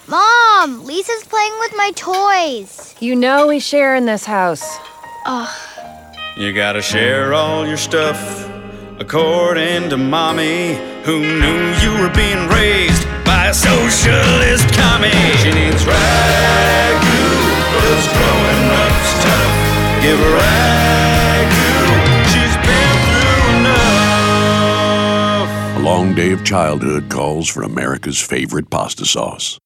Mom, Lisa's playing with my toys. You know we share in this house. You gotta share all your stuff, according to Mommy, who knew you were being raised by a socialist commie. She needs ragu, 'cause growing up's tough. Give her ragu, she's been through enough. A long day of childhood calls for America's favorite pasta sauce.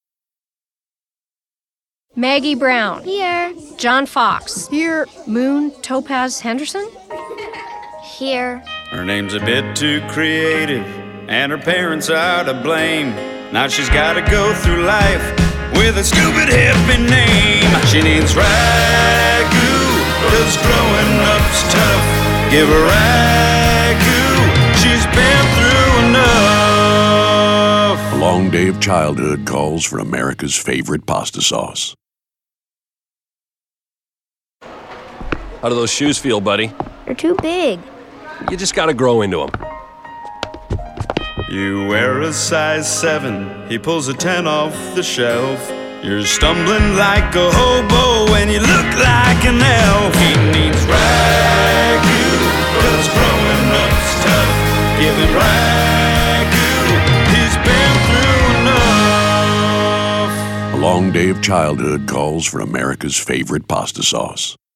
Maggie Brown. Here. John Fox. Here. Moon Topaz Henderson. Here. Her name's a bit too creative, and her parents are to blame. Now she's gotta go through life with a stupid hippie name. She needs ragu, 'cause growing up's tough. Give her ragu, she's been through enough. A long day of childhood calls for America's favorite pasta sauce. How do those shoes feel, buddy? They're too big. You just gotta grow into them. You wear a size 7, he pulls a 10 off the shelf. You're stumbling like a hobo and you look like an elf. He needs ragu, 'cause growing up's tough. Give him ragu, he's been through enough. A long day of childhood calls for America's favorite pasta sauce.